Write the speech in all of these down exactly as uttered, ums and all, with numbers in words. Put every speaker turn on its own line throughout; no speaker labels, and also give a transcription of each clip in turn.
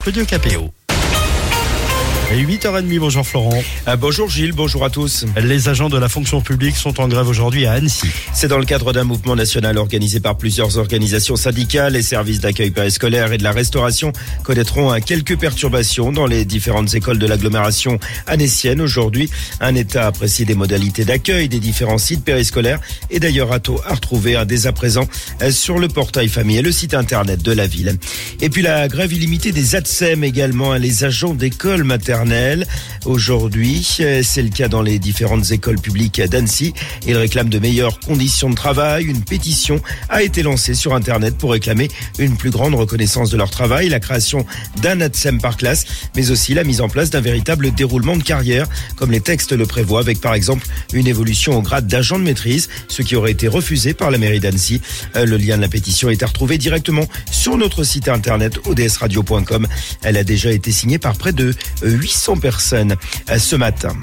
Claudio Capéo. Et huit heures trente, bonjour Florent.
Ah, bonjour Gilles, bonjour à tous.
Les agents de la fonction publique sont en grève aujourd'hui à Annecy.
C'est dans le cadre d'un mouvement national organisé par plusieurs organisations syndicales. Les services d'accueil périscolaire et de la restauration connaîtront quelques perturbations dans les différentes écoles de l'agglomération annécienne. Aujourd'hui, un état apprécié des modalités d'accueil des différents sites périscolaires est d'ailleurs à retrouver dès à présent sur le portail famille et le site internet de la ville. Et puis la grève illimitée des A T S E M également, les agents d'école maternelle. Aujourd'hui, c'est le cas dans les différentes écoles publiques d'Annecy. Ils réclament de meilleures conditions de travail. Une pétition a été lancée sur Internet pour réclamer une plus grande reconnaissance de leur travail, la création d'un A T S E M par classe, mais aussi la mise en place d'un véritable déroulement de carrière, comme les textes le prévoient, avec par exemple une évolution au grade d'agent de maîtrise, ce qui aurait été refusé par la mairie d'Annecy. Le lien de la pétition est à retrouver directement sur notre site internet o d s radio point com. Elle a déjà été signée par près de huit cents personnes ce matin.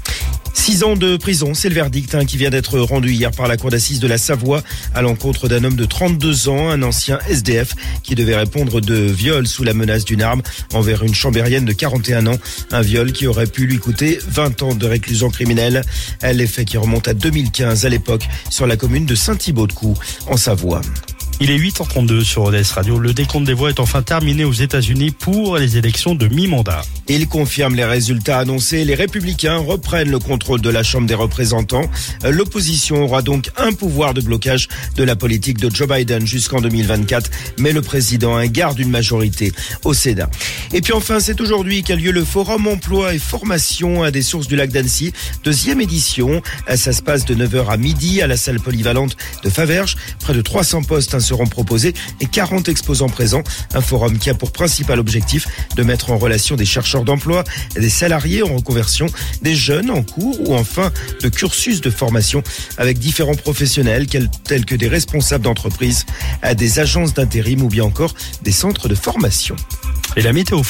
Six ans de prison, c'est le verdict hein, qui vient d'être rendu hier par la cour d'assises de la Savoie à l'encontre d'un homme de trente-deux ans, un ancien S D F qui devait répondre de viol sous la menace d'une arme envers une chambérienne de quarante et un ans. Un viol qui aurait pu lui coûter vingt ans de réclusion criminelle. Les faits qui remontent à deux mille quinze à l'époque sur la commune de Saint-Thibaud-de-Coux en Savoie.
Il est huit heures trente-deux sur O D S Radio. Le décompte des voix est enfin terminé aux États-Unis pour les élections de mi-mandat.
Il confirme les résultats annoncés. Les Républicains reprennent le contrôle de la Chambre des représentants. L'opposition aura donc un pouvoir de blocage de la politique de Joe Biden jusqu'en deux mille vingt-quatre. Mais le président garde une majorité au Sénat. Et puis enfin, c'est aujourd'hui qu'a lieu le Forum Emploi et Formation à des sources du lac d'Annecy. Deuxième édition. Ça se passe de neuf heures à midi à la salle polyvalente de Faverges. Près de trois cents postes seront proposés et quarante exposants présents. Un forum qui a pour principal objectif de mettre en relation des chercheurs d'emploi, des salariés en reconversion, des jeunes en cours ou en fin de cursus de formation avec différents professionnels tels que des responsables d'entreprise, des agences d'intérim ou bien encore des centres de formation.
Et la météo